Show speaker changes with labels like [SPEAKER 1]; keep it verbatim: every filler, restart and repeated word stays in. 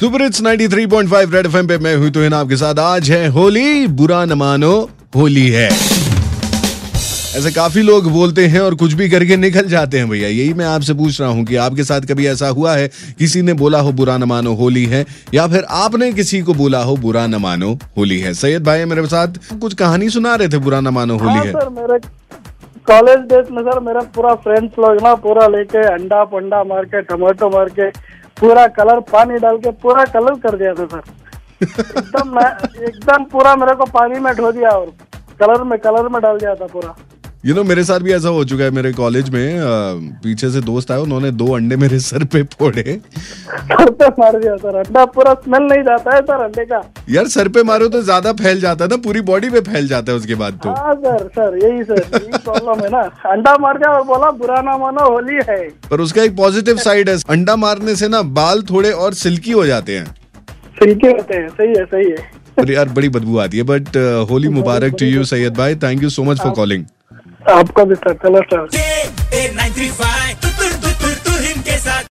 [SPEAKER 1] Super hits ninety three point five red FM पे मैं हूं तो आपके साथ। आज है होली, बुरा न मानो होली है। ऐसे काफी लोग बोलते हैं और कुछ भी करके निकल जाते हैं भैया। यही मैं आपसे पूछ रहा हूं कि आपके साथ कभी ऐसा हुआ है, किसी ने बोला हो बुरा न मानो होली है, या फिर आपने किसी को बोला हो बुरा न मानो होली है। सैयद भाई मेरे साथ कुछ कहानी सुना रहे थे बुरा न मानो होली
[SPEAKER 2] हाँ
[SPEAKER 1] है।
[SPEAKER 2] सर, मेरे कॉलेज डेज में सर मेरा पूरा फ्रेंड्स लोग ना पूरा लेके अंडा पंडा मार के टमाटो मार के पूरा कलर पानी डाल के पूरा कलर कर दिया था सर। एकदम एकदम पूरा मेरे को पानी में धो दिया और कलर में कलर में डाल दिया था पूरा।
[SPEAKER 1] यू you नो know, मेरे साथ भी ऐसा हो चुका है। मेरे कॉलेज में आ, पीछे से दोस्त आए, उन्होंने दो अंडे मेरे सर पे फोड़े।
[SPEAKER 2] सर पे मार दिया सर। अंडा पूरा स्मेल नहीं जाता है सर अंडे का।
[SPEAKER 1] यार सर पे मारो तो ज्यादा फैल जाता है ना, पूरी बॉडी पे फैल जाता है उसके बाद तो।
[SPEAKER 2] हाँ सर सर यही सर यही प्रॉब्लम है ना। अंडा मार दिया और बोला बुरा ना मानो होली है।
[SPEAKER 1] पर उसका एक पॉजिटिव साइड है, अंडा मारने से ना बाल थोड़े और सिल्की हो जाते हैं।
[SPEAKER 2] सिल्की होते हैं, सही है सही है।
[SPEAKER 1] पर यार बड़ी बदबू आती है। बट होली मुबारक टू यू सैयद भाई, thank you so much for calling.
[SPEAKER 2] आपका भी सर। चलो सर।